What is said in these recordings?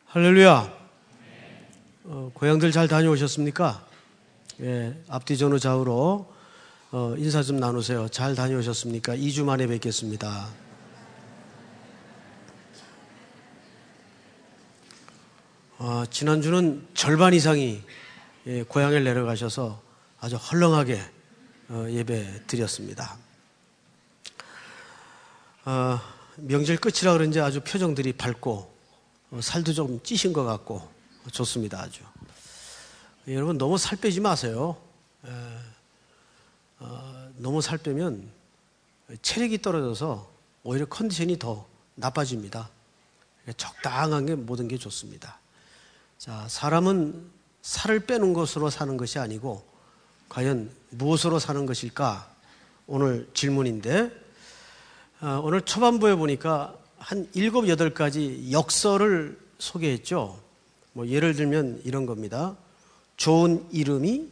할렐루야. 고향들 잘 다녀오셨습니까? 예, 앞뒤 전후 좌우로 인사 좀 나누세요. 잘 다녀오셨습니까? 2주 만에 뵙겠습니다. 지난주는 절반 이상이 고향에 내려가셔서 아주 헐렁하게 예배 드렸습니다. 명절 끝이라 그런지 아주 표정들이 밝고 살도 좀 찌신 것 같고 좋습니다. 아주. 여러분 너무 살 빼지 마세요. 너무 살 빼면 체력이 떨어져서 오히려 컨디션이 더 나빠집니다. 적당한 게 모든 게 좋습니다. 자, 사람은 살을 빼는 것으로 사는 것이 아니고 과연 무엇으로 사는 것일까? 오늘 질문인데 오늘 초반부에 보니까 한 7, 8가지 역설을 소개했죠. 예를 들면 이런 겁니다. 좋은 이름이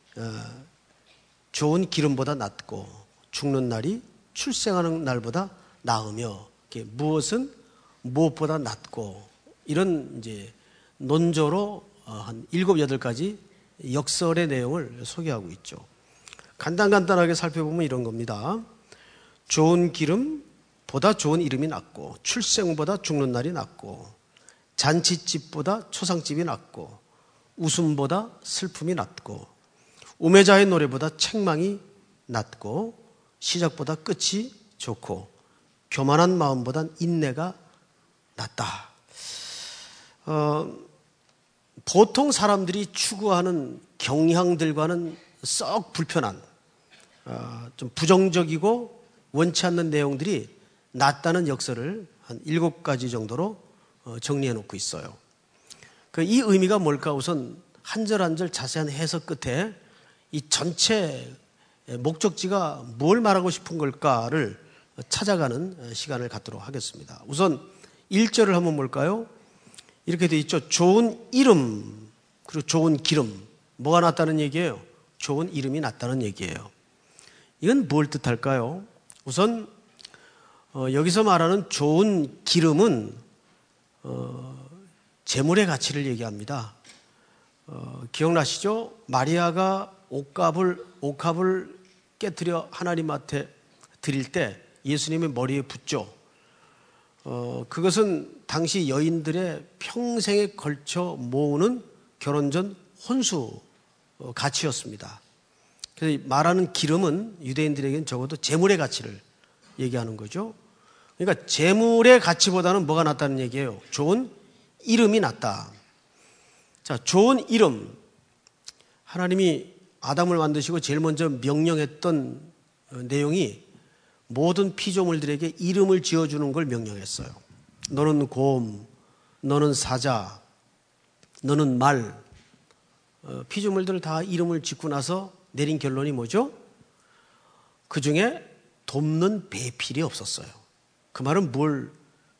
좋은 기름보다 낫고 죽는 날이 출생하는 날보다 나으며 무엇은 무엇보다 낫고 이런 이제 논조로 한 7, 8가지 역설의 내용을 소개하고 있죠. 간단하게 살펴보면 이런 겁니다. 좋은 기름보다 좋은 이름이 낫고 출생보다 죽는 날이 낫고 잔치집보다 초상집이 낫고 웃음보다 슬픔이 낫고 우매자의 노래보다 책망이 낫고 시작보다 끝이 좋고 교만한 마음보단 인내가 낫다. 보통 사람들이 추구하는 경향들과는 썩 불편한 좀 부정적이고 원치 않는 내용들이 낫다는 역설을 한 7가지 정도로 정리해 놓고 있어요. 이 의미가 뭘까? 우선 한 절 한 절 자세한 해석 끝에 이 전체 목적지가 뭘 말하고 싶은 걸까를 찾아가는 시간을 갖도록 하겠습니다. 우선 1절을 한번 볼까요? 이렇게 돼 있죠. 좋은 이름 그리고 좋은 기름. 뭐가 낫다는 얘기예요? 좋은 이름이 낫다는 얘기예요. 이건 뭘 뜻할까요? 우선 여기서 말하는 좋은 기름은 재물의 가치를 얘기합니다. 기억나시죠? 마리아가 옥합을 깨뜨려 하나님한테 드릴 때 예수님의 머리에 붓죠. 그것은 당시 여인들의 평생에 걸쳐 모으는 결혼 전 혼수 가치였습니다. 그래서 말하는 기름은 유대인들에게는 적어도 재물의 가치를 얘기하는 거죠. 그러니까 재물의 가치보다는 뭐가 낫다는 얘기예요? 좋은 이름이 낫다. 자, 좋은 이름. 하나님이 아담을 만드시고 제일 먼저 명령했던 내용이 모든 피조물들에게 이름을 지어주는 걸 명령했어요. 너는 곰, 너는 사자, 너는 말. 피조물들 다 이름을 짓고 나서 내린 결론이 뭐죠? 그 중에 돕는 배필이 없었어요. 그 말은 뭘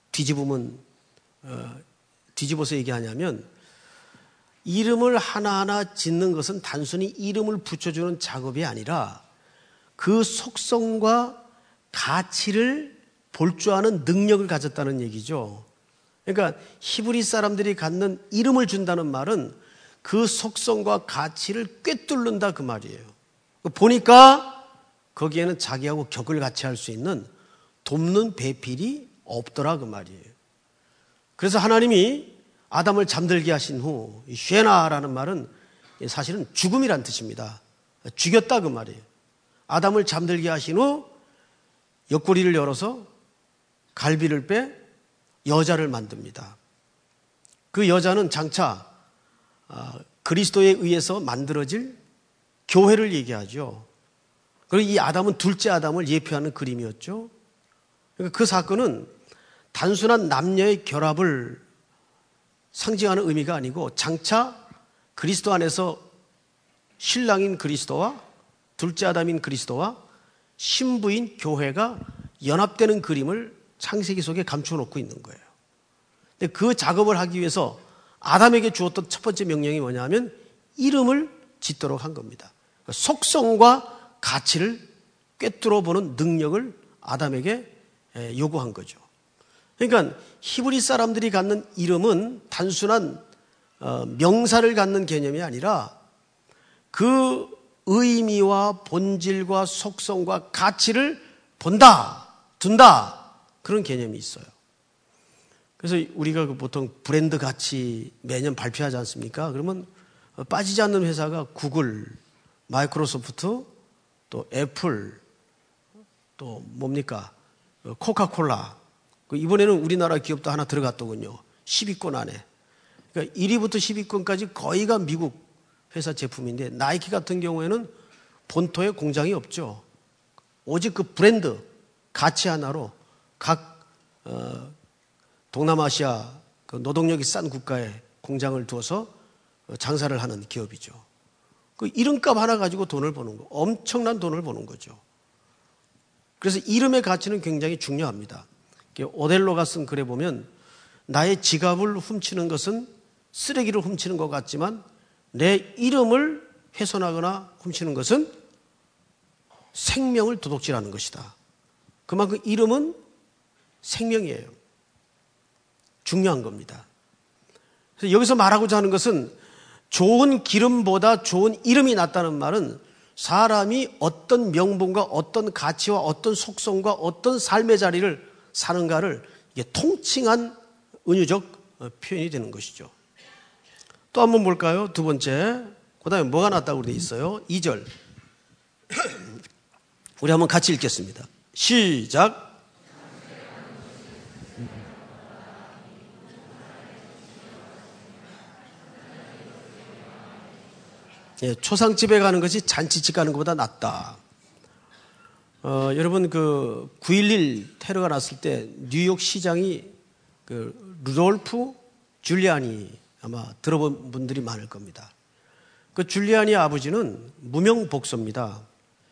뒤집어서 얘기하냐면 이름을 하나하나 짓는 것은 단순히 이름을 붙여주는 작업이 아니라 그 속성과 가치를 볼 줄 아는 능력을 가졌다는 얘기죠. 그러니까 히브리 사람들이 갖는 이름을 준다는 말은 그 속성과 가치를 꿰뚫는다 그 말이에요. 보니까 거기에는 자기하고 격을 같이 할 수 있는 돕는 배필이 없더라 그 말이에요. 그래서 하나님이 아담을 잠들게 하신 후 쉐나라는 말은 사실은 죽음이란 뜻입니다. 죽였다 그 말이에요. 아담을 잠들게 하신 후 옆구리를 열어서 갈비를 빼 여자를 만듭니다. 그 여자는 장차 그리스도에 의해서 만들어질 교회를 얘기하죠. 그리고 이 아담은 둘째 아담을 예표하는 그림이었죠. 그러니까 그 사건은 단순한 남녀의 결합을 상징하는 의미가 아니고 장차 그리스도 안에서 신랑인 그리스도와 둘째 아담인 그리스도와 신부인 교회가 연합되는 그림을 창세기 속에 감춰놓고 있는 거예요. 근데 그 작업을 하기 위해서 아담에게 주었던 첫 번째 명령이 뭐냐면 이름을 짓도록 한 겁니다. 속성과 가치를 꿰뚫어 보는 능력을 아담에게 요구한 거죠. 그러니까 히브리 사람들이 갖는 이름은 단순한 명사를 갖는 개념이 아니라 그 의미와 본질과 속성과 가치를 본다, 둔다, 그런 개념이 있어요. 그래서 우리가 보통 브랜드 가치 매년 발표하지 않습니까? 그러면 빠지지 않는 회사가 구글, 마이크로소프트, 또 애플, 또 뭡니까? 코카콜라. 이번에는 우리나라 기업도 하나 들어갔더군요. 10위권 안에. 그러니까 1위부터 10위권까지 거의가 미국 회사 제품인데, 나이키 같은 경우에는 본토에 공장이 없죠. 오직 그 브랜드 가치 하나로 각 동남아시아 그 노동력이 싼 국가에 공장을 두어서 장사를 하는 기업이죠. 그 이름값 하나 가지고 돈을 버는 거, 엄청난 돈을 버는 거죠. 그래서 이름의 가치는 굉장히 중요합니다. 오델로가 쓴 글에 보면 나의 지갑을 훔치는 것은 쓰레기를 훔치는 것 같지만 내 이름을 훼손하거나 훔치는 것은 생명을 도둑질하는 것이다. 그만큼 이름은 생명이에요. 중요한 겁니다. 그래서 여기서 말하고자 하는 것은 좋은 기름보다 좋은 이름이 낫다는 말은 사람이 어떤 명분과 어떤 가치와 어떤 속성과 어떤 삶의 자리를 사는가를 이게 통칭한 은유적 표현이 되는 것이죠. 또 한번 볼까요? 두 번째. 그 다음에 뭐가 낫다고 되어 있어요? 2절. 우리 한번 같이 읽겠습니다. 시작. 예, 초상집에 가는 것이 잔치집 가는 것보다 낫다. 여러분 그 9.11 테러가 났을 때 뉴욕 시장이 그 루돌프 줄리아니 아마 들어본 분들이 많을 겁니다. 그 줄리아니 아버지는 무명 복서입니다.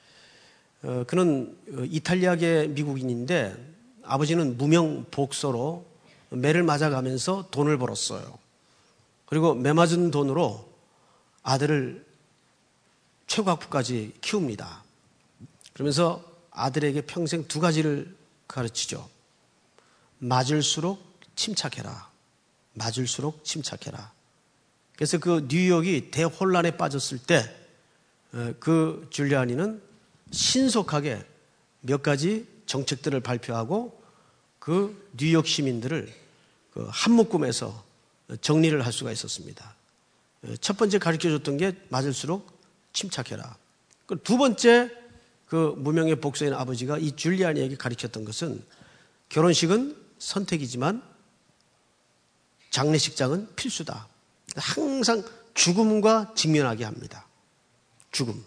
그는 이탈리아계 미국인인데 아버지는 무명 복서로 매를 맞아가면서 돈을 벌었어요. 그리고 매 맞은 돈으로 아들을 최고학부까지 키웁니다. 그러면서 아들에게 평생 두 가지를 가르치죠. 맞을수록 침착해라. 맞을수록 침착해라. 그래서 그 뉴욕이 대혼란에 빠졌을 때 그 줄리아니는 신속하게 몇 가지 정책들을 발표하고 그 뉴욕 시민들을 그 한 묶음에서 정리를 할 수가 있었습니다. 첫 번째 가르쳐줬던 게 맞을수록 침착해라. 두 번째 그 무명의 복서인 아버지가 이 줄리아니에게 가르쳤던 것은 결혼식은 선택이지만 장례식장은 필수다. 항상 죽음과 직면하게 합니다. 죽음.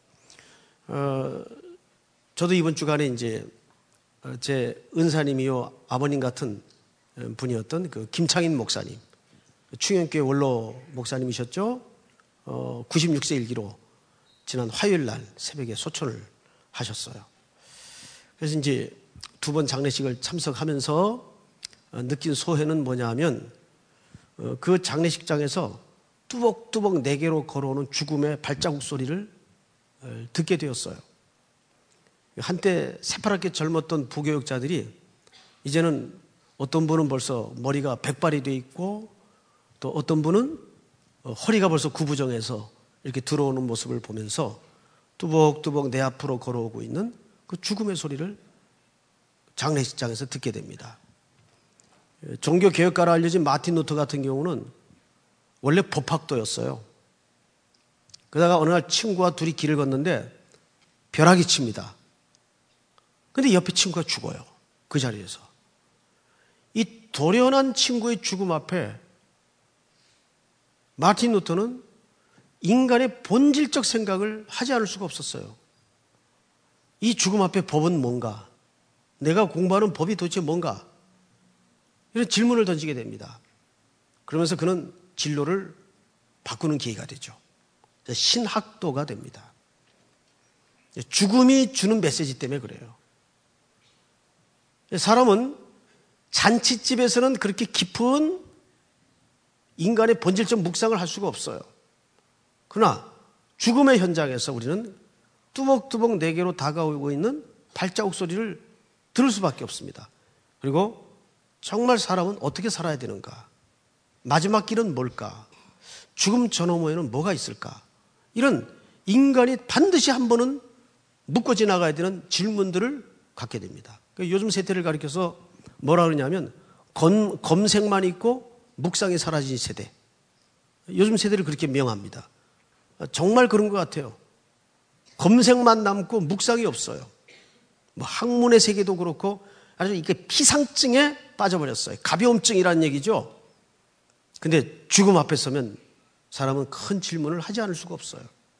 저도 이번 주간에 이제 제 은사님이요 아버님 같은 분이었던 그 김창인 목사님, 충현교회 원로 목사님이셨죠. 96세 일기로 지난 화요일 날 새벽에 소천을 하셨어요. 그래서 이제 두 번 장례식을 참석하면서 느낀 소회는 뭐냐 하면 그 장례식장에서 뚜벅뚜벅 네개로 걸어오는 죽음의 발자국 소리를 듣게 되었어요. 한때 새파랗게 젊었던 부교육자들이 이제는 어떤 분은 벌써 머리가 백발이 돼 있고 또 어떤 분은 허리가 벌써 구부정해서 이렇게 들어오는 모습을 보면서 뚜벅뚜벅 내 앞으로 걸어오고 있는 그 죽음의 소리를 장례식장에서 듣게 됩니다. 종교개혁가로 알려진 마틴 루터 같은 경우는 원래 법학도였어요. 그러다가 어느 날 친구와 둘이 길을 걷는데 벼락이 칩니다. 근데 옆에 친구가 죽어요. 그 자리에서. 이 도련한 친구의 죽음 앞에 마틴 루터는 인간의 본질적 생각을 하지 않을 수가 없었어요. 이 죽음 앞에 법은 뭔가? 내가 공부하는 법이 도대체 뭔가? 이런 질문을 던지게 됩니다. 그러면서 그는 진로를 바꾸는 계기가 되죠. 신학도가 됩니다. 죽음이 주는 메시지 때문에 그래요. 사람은 잔치집에서는 그렇게 깊은 인간의 본질적 묵상을 할 수가 없어요. 그러나 죽음의 현장에서 우리는 뚜벅뚜벅 네개로 다가오고 있는 발자국 소리를 들을 수밖에 없습니다. 그리고 정말 사람은 어떻게 살아야 되는가? 마지막 길은 뭘까? 죽음 저 너머에는 뭐가 있을까? 이런 인간이 반드시 한 번은 묻고 지나가야 되는 질문들을 갖게 됩니다. 요즘 세대를 가리켜서 뭐라 그러냐면 검색만 있고 묵상이 사라진 세대. 요즘 세대를 그렇게 명합니다. 정말 그런 것 같아요. 검색만 남고 묵상이 없어요. 뭐 학문의 세계도 그렇고 아주 이게 피상증에 빠져버렸어요. 가벼움증이라는 얘기죠. 근데 죽음 앞에 서면 사람은 큰 질문을 하지 않을 수가 없어요.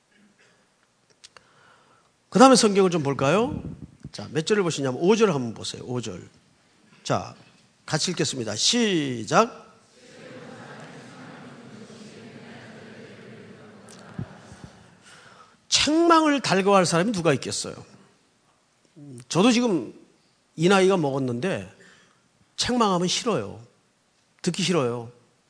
그 다음에 성경을 좀 볼까요? 자, 몇 절을 보시냐면 5절 한번 보세요. 5절. 자, 같이 읽겠습니다. 시작. 책망을 달궈할 사람이 누가 있겠어요? 저도 지금 이 나이가 먹었는데 책망하면 싫어요. 듣기 싫어요.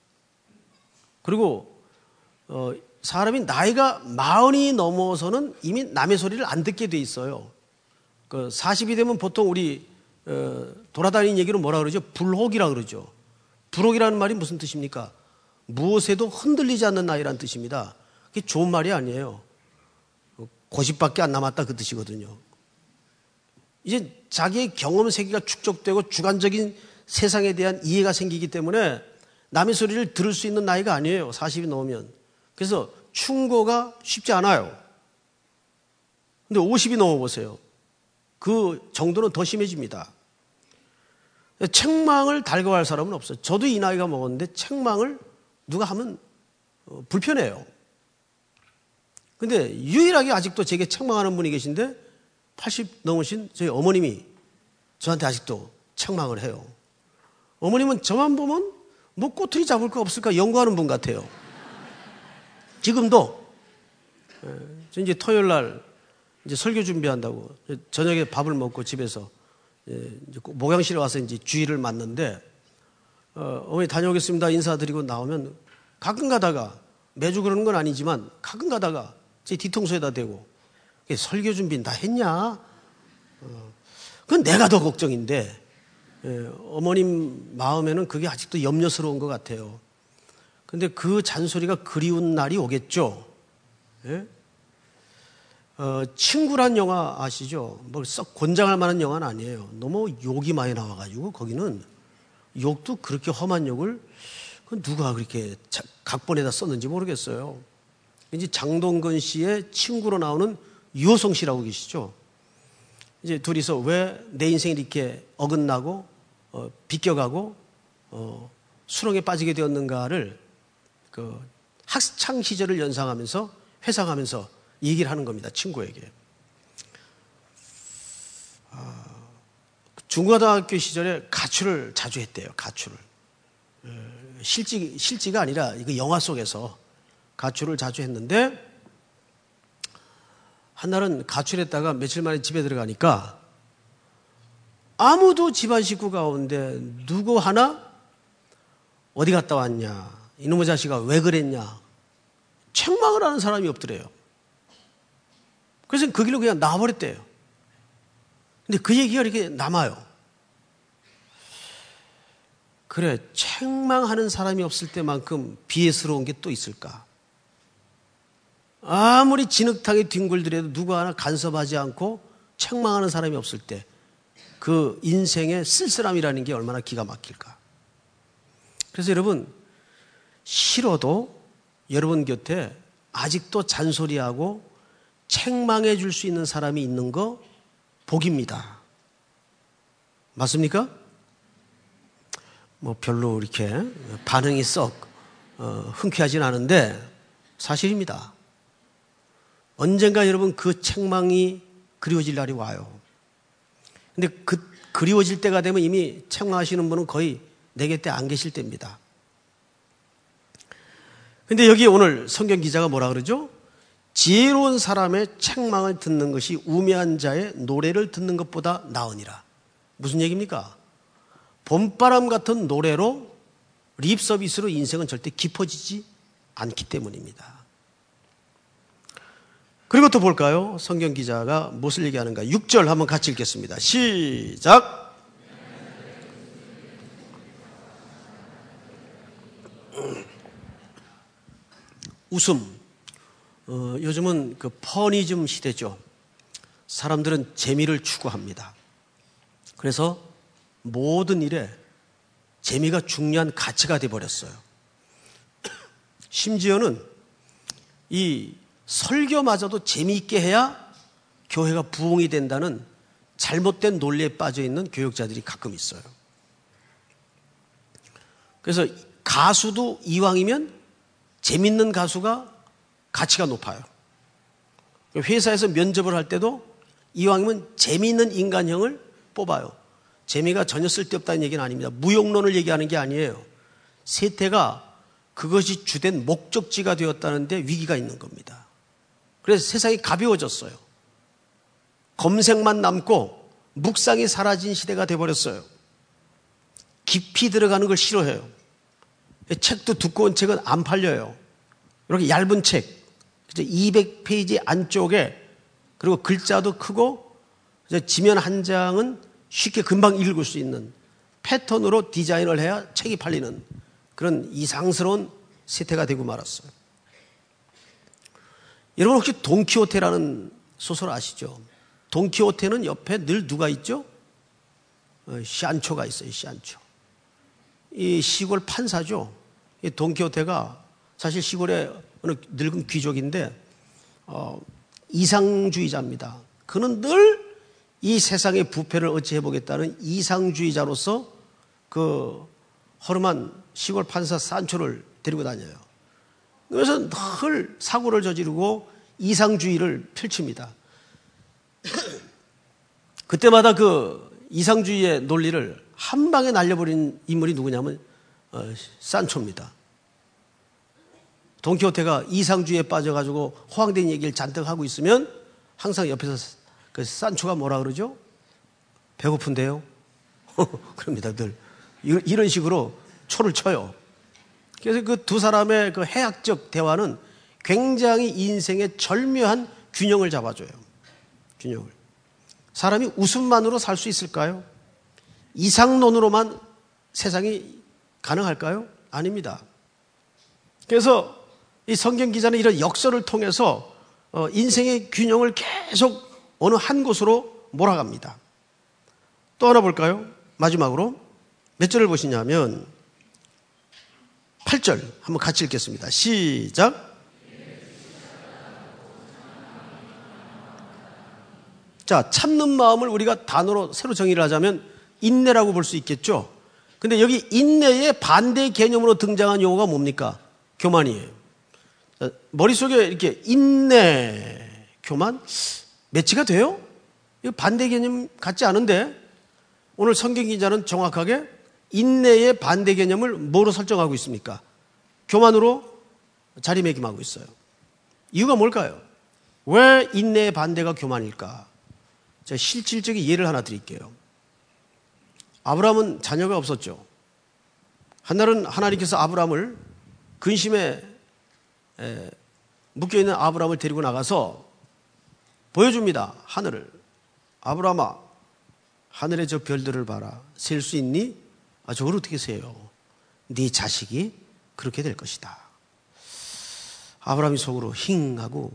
그리고 사람이 나이가 40이 넘어서는 이미 남의 소리를 안 듣게 돼 있어요. 40이 되면 보통 우리 돌아다니는 얘기로 뭐라 그러죠? 불혹이라 그러죠. 불혹이라는 말이 무슨 뜻입니까? 무엇에도 흔들리지 않는 나이라는 뜻입니다. 그게 좋은 말이 아니에요. 고집밖에 안 남았다 그 뜻이거든요. 이제 자기의 경험 세계가 축적되고 주관적인 세상에 대한 이해가 생기기 때문에 남의 소리를 들을 수 있는 나이가 아니에요. 40이 넘으면. 그래서 충고가 쉽지 않아요. 근데 50이 넘어보세요. 그 정도는 더 심해집니다. 책망을 달궈할 사람은 없어요. 저도 이 나이가 먹었는데 책망을 누가 하면 불편해요. 근데 유일하게 아직도 제게 책망하는 분이 계신데 80 넘으신 저희 어머님이 저한테 아직도 책망을 해요. 어머님은 저만 보면 뭐 꼬투리 잡을 거 없을까 연구하는 분 같아요. 지금도 저 이제 토요일 날 이제 설교 준비한다고 저녁에 밥을 먹고 집에서 이제 목양실에 와서 이제 주일을 맞는데 어머니 다녀오겠습니다 인사드리고 나오면 가끔 가다가 매주 그러는 건 아니지만 가끔 가다가 제 뒤통수에다 대고 설교 준비는 다 했냐? 그건 내가 더 걱정인데 어머님 마음에는 그게 아직도 염려스러운 것 같아요. 근데 그 잔소리가 그리운 날이 오겠죠. 예? 친구란 영화 아시죠? 뭐 썩 권장할 만한 영화는 아니에요. 너무 욕이 많이 나와가지고 거기는 욕도 그렇게 험한 욕을 누가 그렇게 각본에다 썼는지 모르겠어요. 이제 장동건 씨의 친구로 나오는 유호성 씨라고 계시죠. 이제 둘이서 왜 내 인생이 이렇게 어긋나고 비껴가고 수렁에 빠지게 되었는가를 그 학창 시절을 연상하면서 회상하면서 얘기를 하는 겁니다. 친구에게. 중고등학교 시절에 가출을 자주 했대요. 가출을. 실지가 아니라 이거 영화 속에서 가출을 자주 했는데 한날은 가출했다가 며칠 만에 집에 들어가니까 아무도 집안 식구 가운데 누구 하나 어디 갔다 왔냐, 이놈의 자식아 왜 그랬냐 책망을 하는 사람이 없더래요. 그래서 그 길로 그냥 나와버렸대요. 근데 그 얘기가 이렇게 남아요. 그래, 책망하는 사람이 없을 때만큼 비애스러운 게 또 있을까? 아무리 진흙탕에 뒹굴더라도 누구 하나 간섭하지 않고 책망하는 사람이 없을 때 그 인생의 쓸쓸함이라는 게 얼마나 기가 막힐까? 그래서 여러분, 싫어도 여러분 곁에 아직도 잔소리하고 책망해 줄 수 있는 사람이 있는 거 복입니다. 맞습니까? 뭐 별로 이렇게 반응이 썩 흔쾌하진 않은데 사실입니다. 언젠가 여러분 그 책망이 그리워질 날이 와요. 근데 그리워질 때가 되면 이미 책망하시는 분은 거의 내 곁에 안 계실 때입니다. 근데 여기 오늘 성경 기자가 뭐라 그러죠? 지혜로운 사람의 책망을 듣는 것이 우매한 자의 노래를 듣는 것보다 나으니라. 무슨 얘기입니까? 봄바람 같은 노래로 립 서비스로 인생은 절대 깊어지지 않기 때문입니다. 그리고 또 볼까요? 성경 기자가 무엇을 얘기하는가? 6절 한번 같이 읽겠습니다. 시작! 웃음. 요즘은 그 퍼니즘 시대죠. 사람들은 재미를 추구합니다. 그래서 모든 일에 재미가 중요한 가치가 되어버렸어요. 심지어는 이 설교마저도 재미있게 해야 교회가 부흥이 된다는 잘못된 논리에 빠져있는 교육자들이 가끔 있어요. 그래서 가수도 이왕이면 재밌는 가수가 가치가 높아요. 회사에서 면접을 할 때도 이왕이면 재미있는 인간형을 뽑아요. 재미가 전혀 쓸데없다는 얘기는 아닙니다. 무용론을 얘기하는 게 아니에요. 세태가 그것이 주된 목적지가 되었다는데 위기가 있는 겁니다. 그래서 세상이 가벼워졌어요. 검색만 남고 묵상이 사라진 시대가 돼버렸어요. 깊이 들어가는 걸 싫어해요. 책도 두꺼운 책은 안 팔려요. 이렇게 얇은 책, 200페이지 안쪽에, 그리고 글자도 크고 지면 한 장은 쉽게 금방 읽을 수 있는 패턴으로 디자인을 해야 책이 팔리는 그런 이상스러운 세태가 되고 말았어요. 여러분 혹시 돈키호테라는 소설 아시죠? 돈키호테는 옆에 늘 누가 있죠? 샨초가 있어요. 샨초. 이 시골 판사죠. 이 돈키호테가 사실 시골의 어느 늙은 귀족인데 이상주의자입니다. 그는 늘 이 세상의 부패를 어찌 해보겠다는 이상주의자로서 그 허름한 시골 판사 산초를 데리고 다녀요. 그래서 늘 사고를 저지르고 이상주의를 펼칩니다. 그때마다 그 이상주의의 논리를 한 방에 날려버린 인물이 누구냐면 산초입니다. 돈키호테가 이상주의에 빠져가지고 호황된 얘기를 잔뜩 하고 있으면 항상 옆에서 그 산초가 뭐라 그러죠? 배고픈데요? 그럽니다. 늘 이런 식으로 초를 쳐요. 그래서 그 두 사람의 그 해학적 대화는 굉장히 인생의 절묘한 균형을 잡아줘요. 균형을. 사람이 웃음만으로 살 수 있을까요? 이상론으로만 세상이 가능할까요? 아닙니다. 그래서 이 성경 기자는 이런 역설을 통해서 인생의 균형을 계속 어느 한 곳으로 몰아갑니다. 또 하나 볼까요? 마지막으로 몇 절을 보시냐면 8절 한번 같이 읽겠습니다. 시작. 자, 참는 마음을 우리가 단어로 새로 정의를 하자면 인내라고 볼 수 있겠죠. 근데 여기 인내의 반대 개념으로 등장한 용어가 뭡니까? 교만이에요. 머릿속에 이렇게 인내, 교만 매치가 돼요? 이거 반대 개념 같지 않은데 오늘 성경 기자는 정확하게 인내의 반대 개념을 뭐로 설정하고 있습니까? 교만으로 자리매김하고 있어요. 이유가 뭘까요? 왜 인내의 반대가 교만일까? 제가 실질적인 예를 하나 드릴게요. 아브라함은 자녀가 없었죠. 한날은 하나님께서 아브라함을 근심에 묶여있는 아브라함을 데리고 나가서 보여줍니다. 하늘을. 아브라함아, 하늘의 저 별들을 봐라. 셀 수 있니? 아, 저걸 어떻게 세요? 네 자식이 그렇게 될 것이다. 아브라함이 속으로 힝 하고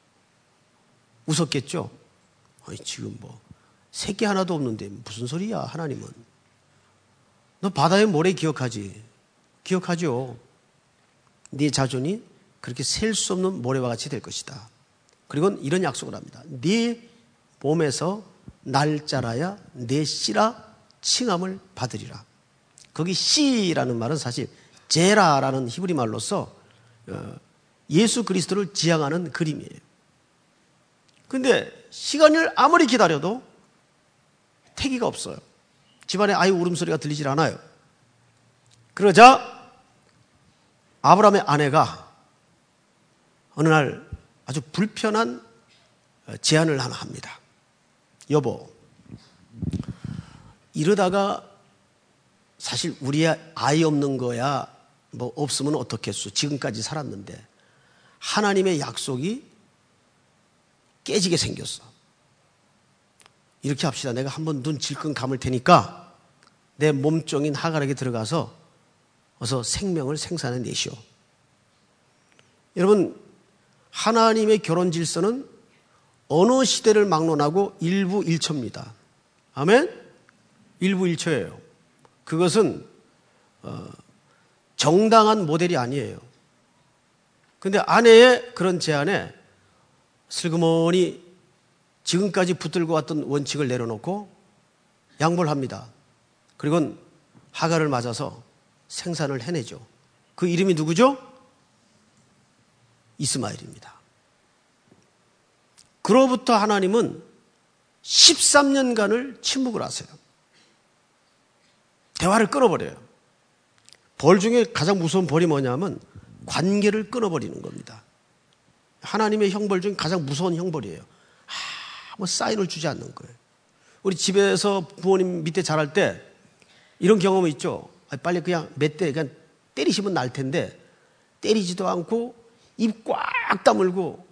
웃었겠죠. 지금 뭐 새끼 하나도 없는데 무슨 소리야 하나님은. 너 바다의 모래 기억하지? 기억하죠. 네 자손이 그렇게 셀 수 없는 모래와 같이 될 것이다. 그리고 이런 약속을 합니다. 네 몸에서 날짜라야 내 씨라 칭함을 받으리라. 거기 씨라는 말은 사실 제라라는 히브리 말로서 예수 그리스도를 지향하는 그림이에요. 근데 시간을 아무리 기다려도 태기가 없어요. 집안에 아이 울음소리가 들리질 않아요. 그러자 아브라함의 아내가 어느 날 아주 불편한 제안을 하나 합니다. 여보, 이러다가 사실 우리 아이 없는 거야 뭐 없으면 어떻겠소. 지금까지 살았는데 하나님의 약속이 깨지게 생겼어. 이렇게 합시다. 내가 한번 눈 질끈 감을 테니까 내 몸종인 하갈에게 들어가서 어서 생명을 생산해 내시오. 여러분, 하나님의 결혼 질서는 어느 시대를 막론하고 일부일처입니다. 아멘? 일부일처예요. 그것은 정당한 모델이 아니에요. 그런데 아내의 그런 제안에 슬그머니 지금까지 붙들고 왔던 원칙을 내려놓고 양보를 합니다. 그리고 하갈을 맞아서 생산을 해내죠. 그 이름이 누구죠? 이스마엘입니다. 그로부터 하나님은 13년간을 침묵을 하세요. 대화를 끊어버려요. 벌 중에 가장 무서운 벌이 뭐냐면 관계를 끊어버리는 겁니다. 하나님의 형벌 중에 가장 무서운 형벌이에요. 아무 사인을 주지 않는 거예요. 우리 집에서 부모님 밑에 자랄 때 이런 경험이 있죠. 빨리 그냥 몇 대 그냥 때리시면 날 텐데 때리지도 않고 입 꽉 다물고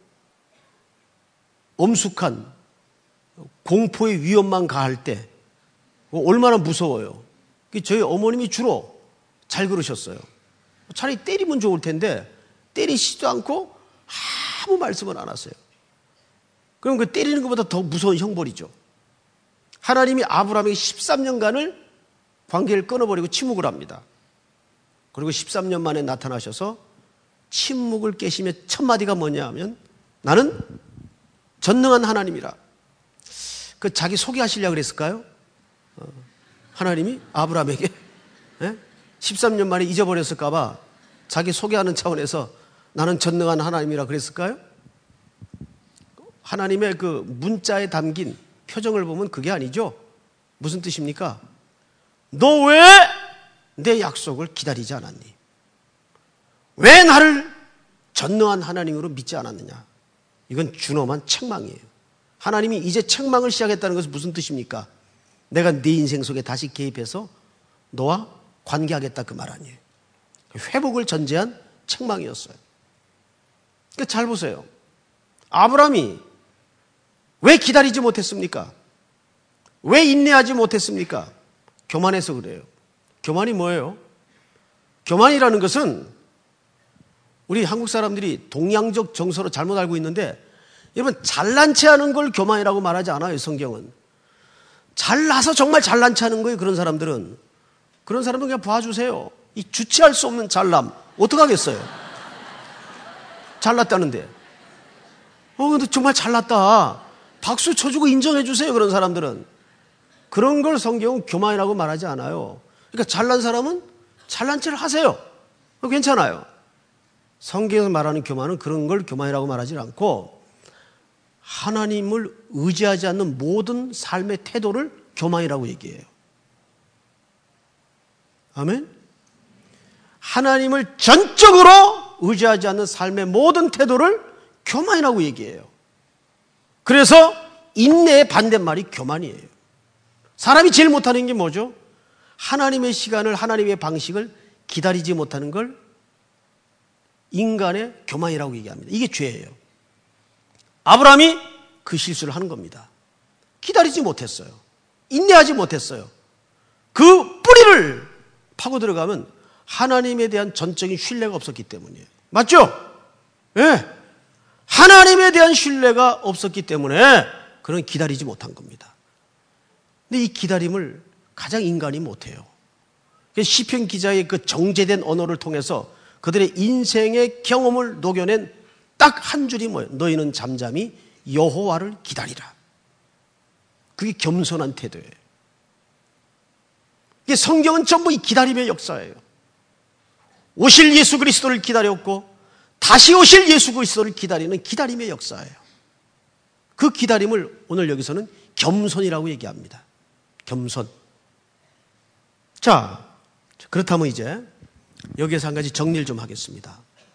엄숙한 공포의 위험만 가할 때 얼마나 무서워요. 저희 어머님이 주로 잘 그러셨어요. 차라리 때리면 좋을 텐데 때리시지도 않고 아무 말씀을 안 하세요. 그럼 그 때리는 것보다 더 무서운 형벌이죠. 하나님이 아브라함에게 13년간을 관계를 끊어버리고 침묵을 합니다. 그리고 13년 만에 나타나셔서 침묵을 깨시며 첫 마디가 뭐냐 하면 나는 전능한 하나님이라. 그 자기 소개하시려고 그랬을까요? 하나님이 아브라함에게 13년 만에 잊어버렸을까 봐 자기 소개하는 차원에서 나는 전능한 하나님이라 그랬을까요? 하나님의 그 문자에 담긴 표정을 보면 그게 아니죠. 무슨 뜻입니까? 너 왜 내 약속을 기다리지 않았니? 왜 나를 전능한 하나님으로 믿지 않았느냐? 이건 준엄한 책망이에요. 하나님이 이제 책망을 시작했다는 것은 무슨 뜻입니까? 내가 네 인생 속에 다시 개입해서 너와 관계하겠다 그 말 아니에요. 회복을 전제한 책망이었어요. 그러니까 잘 보세요. 아브라함이 왜 기다리지 못했습니까? 왜 인내하지 못했습니까? 교만해서 그래요. 교만이 뭐예요? 교만이라는 것은 우리 한국 사람들이 동양적 정서로 잘못 알고 있는데 여러분 잘난 체 하는 걸 교만이라고 말하지 않아요. 성경은. 잘나서 정말 잘난 체 하는 거예요. 그런 사람들은 그냥 봐주세요. 이 주체할 수 없는 잘남 어떡하겠어요? 잘났다는데 근데 정말 잘났다 박수 쳐주고 인정해 주세요. 그런 사람들은. 그런 걸 성경은 교만이라고 말하지 않아요. 그러니까 잘난 사람은 잘난 체를 하세요. 괜찮아요. 성경에서 말하는 교만은 그런 걸 교만이라고 말하지 않고 하나님을 의지하지 않는 모든 삶의 태도를 교만이라고 얘기해요. 아멘? 하나님을 전적으로 의지하지 않는 삶의 모든 태도를 교만이라고 얘기해요. 그래서 인내의 반대말이 교만이에요. 사람이 제일 못하는 게 뭐죠? 하나님의 시간을, 하나님의 방식을 기다리지 못하는 걸 인간의 교만이라고 얘기합니다. 이게 죄예요. 아브라함이 그 실수를 하는 겁니다. 기다리지 못했어요. 인내하지 못했어요. 그 뿌리를 파고 들어가면 하나님에 대한 전적인 신뢰가 없었기 때문이에요. 맞죠? 네. 하나님에 대한 신뢰가 없었기 때문에 그는 기다리지 못한 겁니다. 근데 이 기다림을 가장 인간이 못해요. 시편 기자의 그 정제된 언어를 통해서 그들의 인생의 경험을 녹여낸 딱 한 줄이 뭐예요? 너희는 잠잠히 여호와를 기다리라. 그게 겸손한 태도예요. 이게 성경은 전부 이 기다림의 역사예요. 오실 예수 그리스도를 기다렸고 다시 오실 예수 그리스도를 기다리는 기다림의 역사예요. 그 기다림을 오늘 여기서는 겸손이라고 얘기합니다. 겸손. 자, 그렇다면 이제 여기에서 한 가지 정리를 좀 하겠습니다.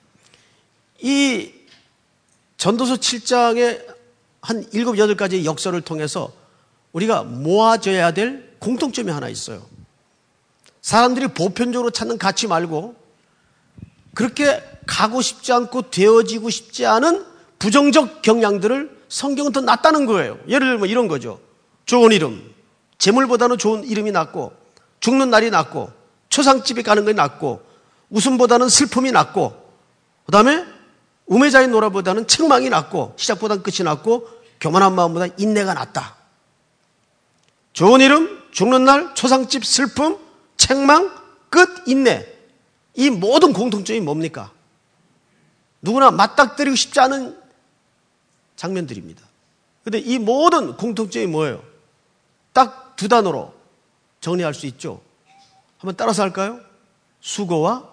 이 전도서 7장의 한 7, 8가지의 역설을 통해서 우리가 모아져야 될 공통점이 하나 있어요. 사람들이 보편적으로 찾는 가치 말고 그렇게 가고 싶지 않고 되어지고 싶지 않은 부정적 경향들을 성경은 더 낫다는 거예요. 예를 들면 이런 거죠. 좋은 이름, 재물보다는 좋은 이름이 낫고 죽는 날이 낫고 초상집에 가는 것이 낫고 웃음보다는 슬픔이 낫고 그 다음에 우매자의 노라보다는 책망이 낫고 시작보다는 끝이 낫고 교만한 마음보다 인내가 낫다. 좋은 이름, 죽는 날, 초상집, 슬픔, 책망, 끝, 인내. 이 모든 공통점이 뭡니까? 누구나 맞닥뜨리고 싶지 않은 장면들입니다. 그런데 이 모든 공통점이 뭐예요? 딱 두 단어로 정리할 수 있죠. 한번 따라서 할까요? 수고와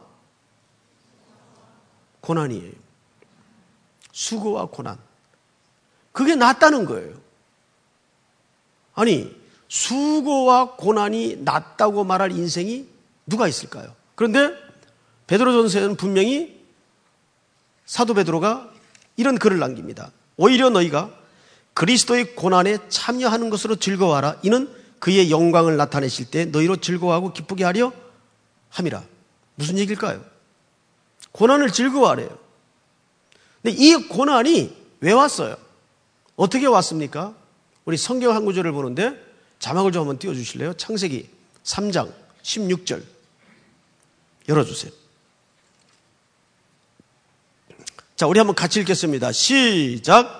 고난이에요. 수고와 고난. 그게 낫다는 거예요. 아니, 수고와 고난이 낫다고 말할 인생이 누가 있을까요? 그런데 베드로전서에는 분명히 사도 베드로가 이런 글을 남깁니다. 오히려 너희가 그리스도의 고난에 참여하는 것으로 즐거워하라. 이는 그의 영광을 나타내실 때 너희로 즐거워하고 기쁘게 하려 함이라. 무슨 얘기일까요? 고난을 즐거워하래요. 근데 이 고난이 왜 왔어요? 어떻게 왔습니까? 우리 성경 한 구절을 보는데 자막을 좀 한번 띄워주실래요? 창세기 3장 16절 열어주세요. 자, 우리 한번 같이 읽겠습니다. 시작.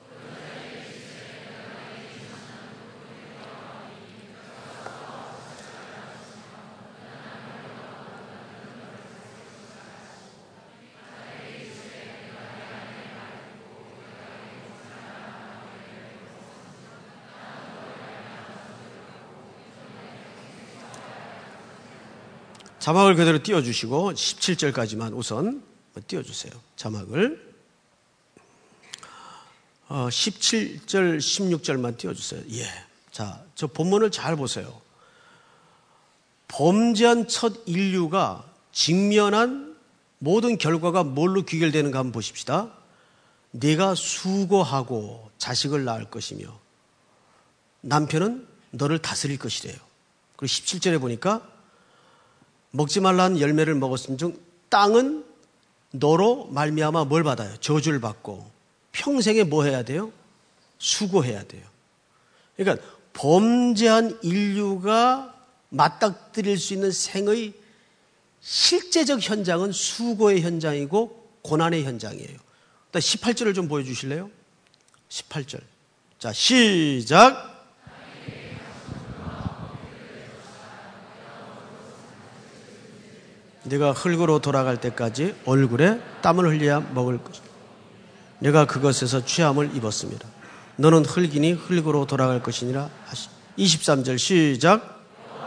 자막을 그대로 띄워주시고 17절까지만 우선 띄워주세요. 자막을 17절 16절만 띄워주세요. 예. 자, 저 본문을 잘 보세요. 범죄한 첫 인류가 직면한 모든 결과가 뭘로 귀결되는가 한번 보십시다. 네가 수고하고 자식을 낳을 것이며 남편은 너를 다스릴 것이래요. 그리고 17절에 보니까 먹지 말라는 열매를 먹었음 중 땅은 너로 말미암아 뭘 받아요? 저주를 받고 평생에 뭐 해야 돼요? 수고해야 돼요. 그러니까 범죄한 인류가 맞닥뜨릴 수 있는 생의 실제적 현장은 수고의 현장이고 고난의 현장이에요. 18절을 좀 보여주실래요? 18절. 자, 시작. 네가 흙으로 돌아갈 때까지 얼굴에 땀을 흘려야 먹을 것이다. 내가 그것에서 취함을 입었습니다. 너는 흙이니 흙으로 돌아갈 것이니라 하시. 23절 시작.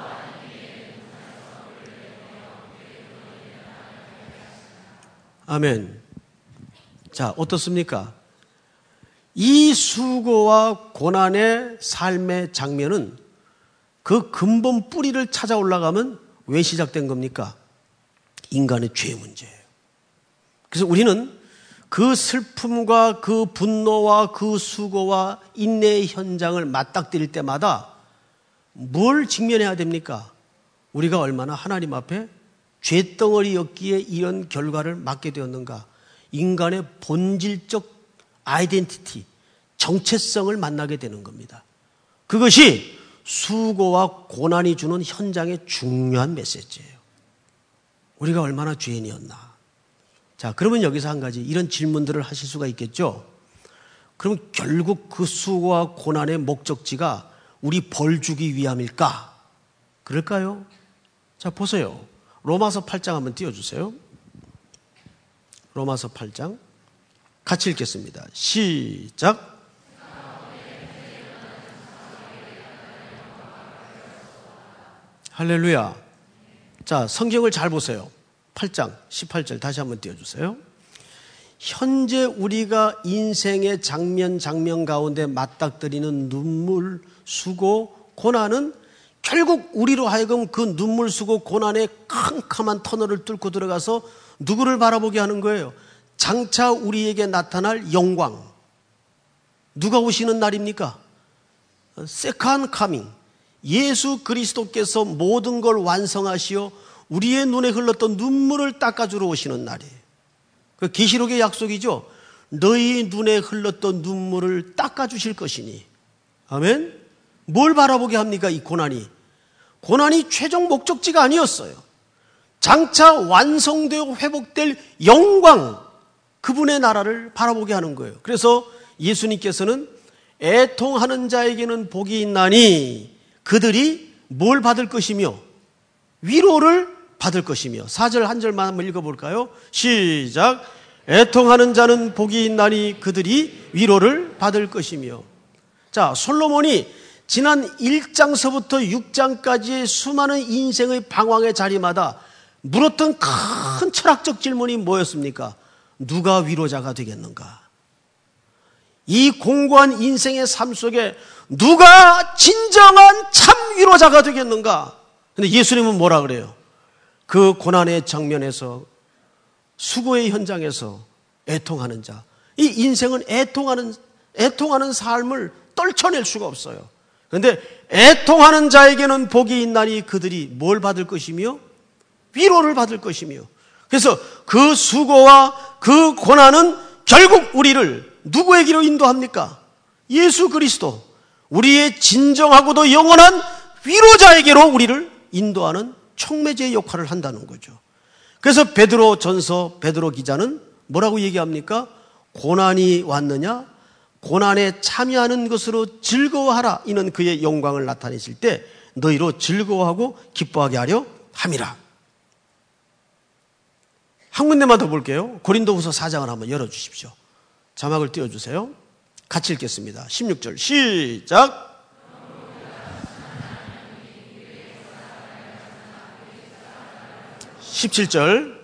아멘. 자, 어떻습니까? 이 수고와 고난의 삶의 장면은 그 근본 뿌리를 찾아 올라가면 왜 시작된 겁니까? 인간의 죄 문제예요. 그래서 우리는 그 슬픔과 그 분노와 그 수고와 인내의 현장을 맞닥뜨릴 때마다 뭘 직면해야 됩니까? 우리가 얼마나 하나님 앞에 죄덩어리였기에 이런 결과를 맞게 되었는가? 인간의 본질적 아이덴티티, 정체성을 만나게 되는 겁니다. 그것이 수고와 고난이 주는 현장의 중요한 메시지예요. 우리가 얼마나 죄인이었나. 자, 그러면 여기서 한 가지 이런 질문들을 하실 수가 있겠죠. 그럼 결국 그 수고와 고난의 목적지가 우리 벌 주기 위함일까? 그럴까요? 자, 보세요. 로마서 8장 한번 띄워주세요. 로마서 8장 같이 읽겠습니다. 시작. 할렐루야. 자, 성경을 잘 보세요. 8장 18절 다시 한번 띄워주세요. 현재 우리가 인생의 장면 가운데 맞닥뜨리는 눈물, 수고, 고난은 결국 우리로 하여금 그 눈물, 수고, 고난의 캄캄한 터널을 뚫고 들어가서 누구를 바라보게 하는 거예요? 장차 우리에게 나타날 영광. 누가 오시는 날입니까? 세컨드 카밍. 예수 그리스도께서 모든 걸 완성하시어 우리의 눈에 흘렀던 눈물을 닦아주러 오시는 날이에요. 그 계시록의 약속이죠. 너희 눈에 흘렀던 눈물을 닦아주실 것이니. 아멘. 뭘 바라보게 합니까? 이 고난이. 고난이 최종 목적지가 아니었어요. 장차 완성되어 회복될 영광, 그분의 나라를 바라보게 하는 거예요. 그래서 예수님께서는 애통하는 자에게는 복이 있나니 그들이 뭘 받을 것이며 위로를 받을 것이며 4절 한 절만 한번 읽어볼까요? 시작. 애통하는 자는 복이 있나니 그들이 위로를 받을 것이며. 자, 솔로몬이 지난 1장서부터 6장까지의 수많은 인생의 방황의 자리마다 물었던 큰 철학적 질문이 뭐였습니까? 누가 위로자가 되겠는가? 이 공고한 인생의 삶 속에 누가 진정한 참 위로자가 되겠는가? 근데 예수님은 뭐라 그래요? 그 고난의 정면에서 수고의 현장에서 애통하는 자. 이 인생은 애통하는 삶을 떨쳐낼 수가 없어요. 그런데 애통하는 자에게는 복이 있나니 그들이 뭘 받을 것이며 위로를 받을 것이며. 그래서 그 수고와 그 고난은 결국 우리를 누구에게로 인도합니까? 예수 그리스도, 우리의 진정하고도 영원한 위로자에게로 우리를 인도하는 촉매제의 역할을 한다는 거죠. 그래서 베드로 기자는 뭐라고 얘기합니까? 고난이 왔느냐? 고난에 참여하는 것으로 즐거워하라. 이는 그의 영광을 나타내실 때 너희로 즐거워하고 기뻐하게 하려 함이라. 한 군데만 더 볼게요. 고린도후서 4장을 한번 열어주십시오. 자막을 띄워주세요. 같이 읽겠습니다. 16절 시작. (17절)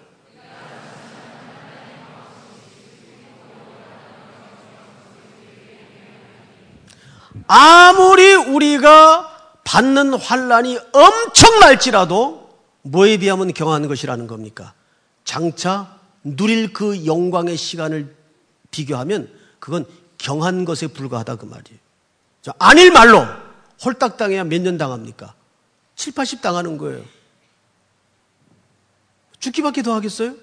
아무리 우리가 받는 환난이 엄청날지라도 뭐에 비하면 경한 것이라는 겁니까? 장차 누릴 그 영광의 시간을 비교하면 그건 경한 것에 불과하다 그 말이에요. 아닐 말로 홀딱 당해야 몇 년 당합니까? 7, 80 당하는 거예요. 죽기밖에 더 하겠어요?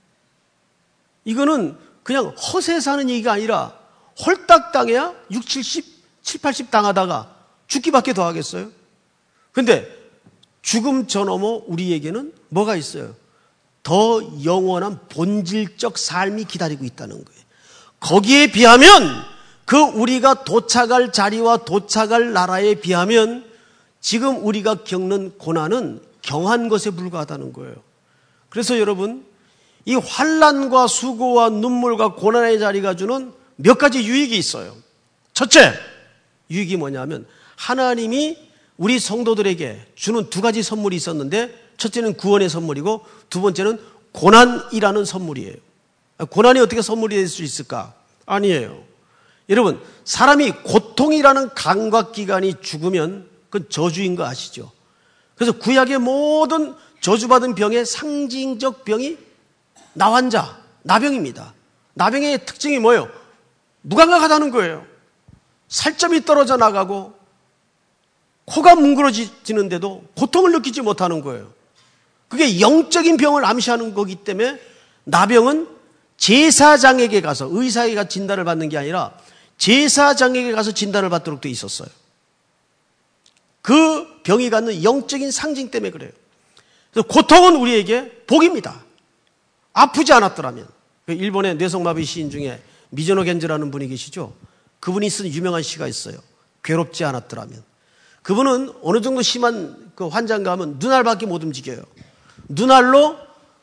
이거는 그냥 허세 사는 얘기가 아니라 홀딱 당해야 6, 70, 7, 80 당하다가 죽기밖에 더 하겠어요? 근데 죽음 저 너머 우리에게는 뭐가 있어요? 더 영원한 본질적 삶이 기다리고 있다는 거예요. 거기에 비하면 그 우리가 도착할 자리와 도착할 나라에 비하면 지금 우리가 겪는 고난은 경한 것에 불과하다는 거예요. 그래서 여러분, 이 환난과 수고와 눈물과 고난의 자리가 주는 몇 가지 유익이 있어요. 첫째, 유익이 뭐냐면 하나님이 우리 성도들에게 주는 두 가지 선물이 있었는데 첫째는 구원의 선물이고 두 번째는 고난이라는 선물이에요. 고난이 어떻게 선물이 될 수 있을까? 아니에요. 여러분, 사람이 고통이라는 감각기관이 죽으면 그건 저주인 거 아시죠? 그래서 구약의 모든 저주받은 병의 상징적 병이 나환자, 나병입니다. 나병의 특징이 뭐예요? 무감각하다는 거예요. 살점이 떨어져 나가고 코가 뭉그러지는데도 고통을 느끼지 못하는 거예요. 그게 영적인 병을 암시하는 거기 때문에 나병은 제사장에게 가서 의사가 진단을 받는 게 아니라 제사장에게 가서 진단을 받도록 돼 있었어요. 그 병이 갖는 영적인 상징 때문에 그래요. 그래서 고통은 우리에게 복입니다. 아프지 않았더라면. 일본의 뇌성마비 시인 중에 미즈노 겐즈라는 분이 계시죠. 그분이 쓴 유명한 시가 있어요. 괴롭지 않았더라면. 그분은 어느 정도 심한 그 환자인가 하면 눈알밖에 못 움직여요. 눈알로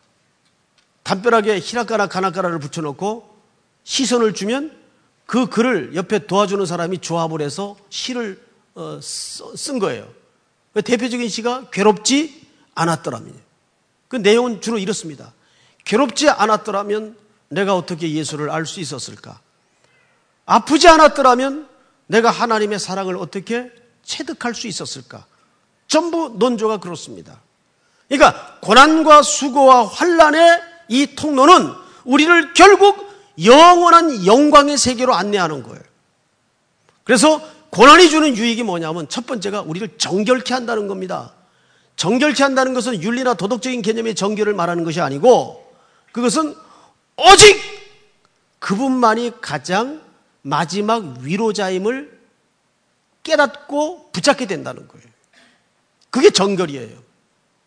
담벼락에 히라카나 가나카라를 붙여놓고 시선을 주면 그 글을 옆에 도와주는 사람이 조합을 해서 시를 쓴 거예요. 대표적인 시가 괴롭지 않았더라면. 그 내용은 주로 이렇습니다. 괴롭지 않았더라면 내가 어떻게 예수를 알 수 있었을까? 아프지 않았더라면 내가 하나님의 사랑을 어떻게 체득할 수 있었을까? 전부 논조가 그렇습니다. 그러니까 고난과 수고와 환난의 이 통로는 우리를 결국 영원한 영광의 세계로 안내하는 거예요. 그래서 고난이 주는 유익이 뭐냐면 첫 번째가 우리를 정결케 한다는 겁니다. 정결케 한다는 것은 윤리나 도덕적인 개념의 정결을 말하는 것이 아니고 그것은 오직 그분만이 가장 마지막 위로자임을 깨닫고 붙잡게 된다는 거예요. 그게 정결이에요.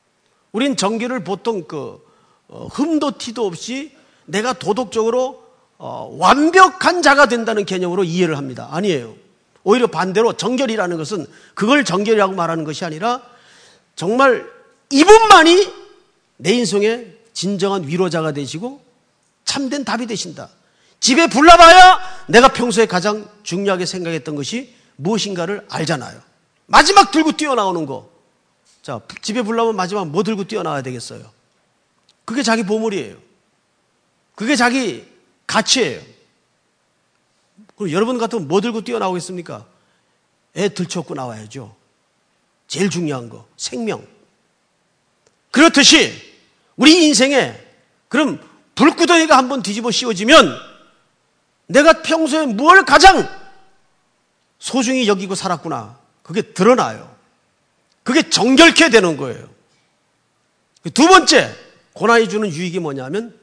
우린 정결을 보통 흠도 티도 없이 내가 도덕적으로 완벽한 자가 된다는 개념으로 이해를 합니다. 아니에요. 오히려 반대로 정결이라는 것은 그걸 정결이라고 말하는 것이 아니라 정말 이분만이 내 인생의 진정한 위로자가 되시고 참된 답이 되신다. 집에 불러봐야 내가 평소에 가장 중요하게 생각했던 것이 무엇인가를 알잖아요. 마지막 들고 뛰어나오는 거. 자, 집에 불러면 마지막 뭐 들고 뛰어나와야 되겠어요? 그게 자기 보물이에요. 그게 자기 가치예요. 그럼 여러분 같으면 뭐 들고 뛰어나오겠습니까? 애 들쳐업고 나와야죠. 제일 중요한 거, 생명. 그렇듯이 우리 인생에 그럼 불구덩이가 한번 뒤집어 씌워지면 내가 평소에 뭘 가장 소중히 여기고 살았구나. 그게 드러나요. 그게 정결케 되는 거예요. 두 번째, 고난이 주는 유익이 뭐냐면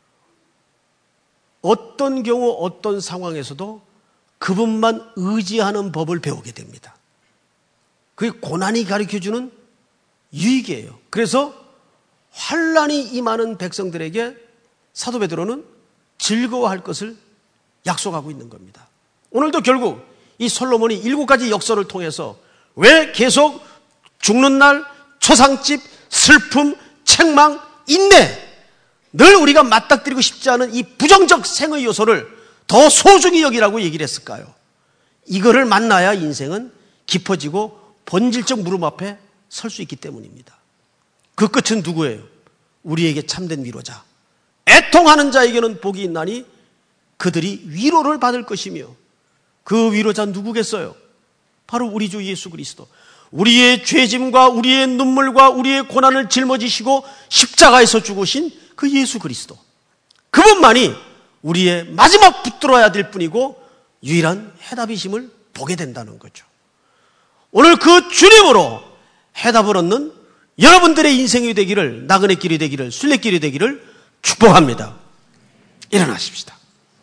어떤 경우 어떤 상황에서도 그분만 의지하는 법을 배우게 됩니다. 그게 고난이 가르쳐주는 유익이에요. 그래서 환난이 임하는 백성들에게 사도 베드로는 즐거워할 것을 약속하고 있는 겁니다. 오늘도 결국 이 솔로몬이 7가지 역설을 통해서 왜 계속 죽는 날, 초상집, 슬픔, 책망, 인내, 늘 우리가 맞닥뜨리고 싶지 않은 이 부정적 생의 요소를 더 소중히 여기라고 얘기를 했을까요? 이거를 만나야 인생은 깊어지고 본질적 무릎 앞에 설 수 있기 때문입니다. 그 끝은 누구예요? 우리에게 참된 위로자. 애통하는 자에게는 복이 있나니 그들이 위로를 받을 것이며 그 위로자 누구겠어요? 바로 우리 주 예수 그리스도. 우리의 죄짐과 우리의 눈물과 우리의 고난을 짊어지시고 십자가에서 죽으신 그 예수 그리스도. 그분만이 우리의 마지막 붙들어야 될 뿐이고 유일한 해답이심을 보게 된다는 거죠. 오늘 그 주님으로 해답을 얻는 여러분들의 인생이 되기를, 나그네 길이 되기를, 순례길이 되기를 축복합니다. 일어나십시다.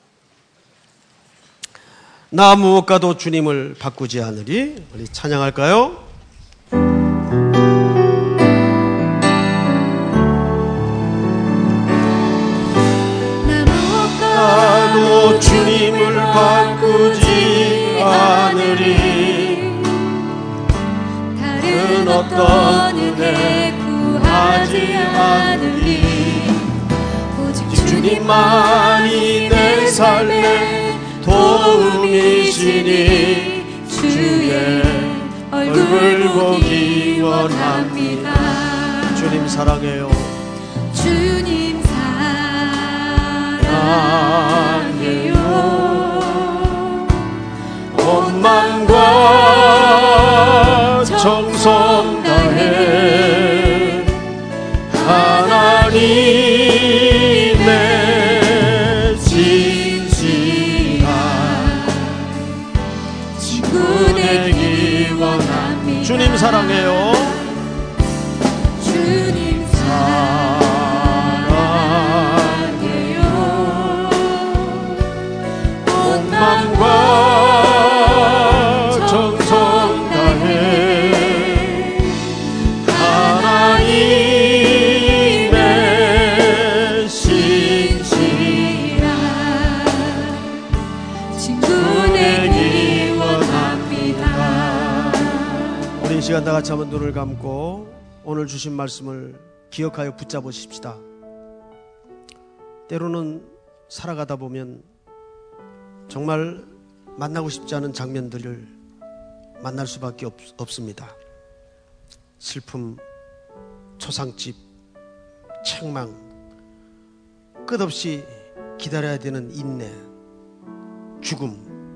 나 무엇과도 주님을 바꾸지 않으리. 우리 찬양할까요? 나도 주님을 바꾸지 않으리. 다른 어떤 은혜 구하지 않으리. 오직 주님만이 내 삶의 도움이시니 주의 얼굴 보기 원합니다. 주님 사랑해요. 주님 사랑해요. 온 마음과 정성 다해 하나님의 진실한 친구 되기 원합니다. 주님 사랑해요. 주님 사랑해요. 온 마음과 정성 다해 하나님의 신실한 친구 되기 원합니다. 우리 이 시간 다 같이 한번 눈을 감고 오늘 주신 말씀을 기억하여 붙잡으십시다. 때로는 살아가다 보면 정말 만나고 싶지 않은 장면들을 만날 수밖에 없습니다. 슬픔, 초상집, 책망, 끝없이 기다려야 되는 인내, 죽음,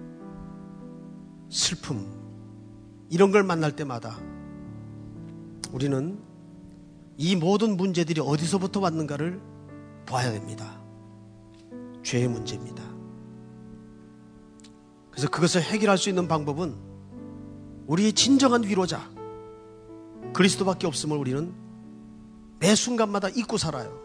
슬픔, 이런 걸 만날 때마다 우리는 이 모든 문제들이 어디서부터 왔는가를 봐야 됩니다. 죄의 문제입니다. 그래서 그것을 해결할 수 있는 방법은 우리의 진정한 위로자 그리스도밖에 없음을 우리는 매 순간마다 잊고 살아요.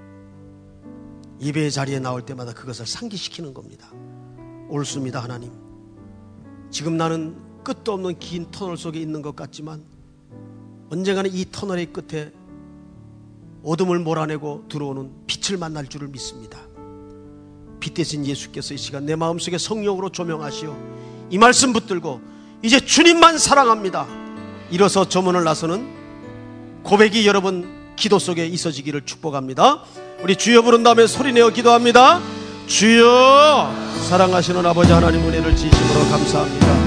예배의 자리에 나올 때마다 그것을 상기시키는 겁니다. 옳습니다. 하나님, 지금 나는 끝도 없는 긴 터널 속에 있는 것 같지만 언젠가는 이 터널의 끝에 어둠을 몰아내고 들어오는 빛을 만날 줄을 믿습니다. 빛 되신 예수께서 이 시간 내 마음속에 성령으로 조명하시어 이 말씀 붙들고 이제 주님만 사랑합니다, 일어서 저문을 나서는 고백이 여러분 기도 속에 있어지기를 축복합니다. 우리 주여 부른 다음에 소리내어 기도합니다. 주여, 사랑하시는 아버지 하나님, 은혜를 지심으로 감사합니다.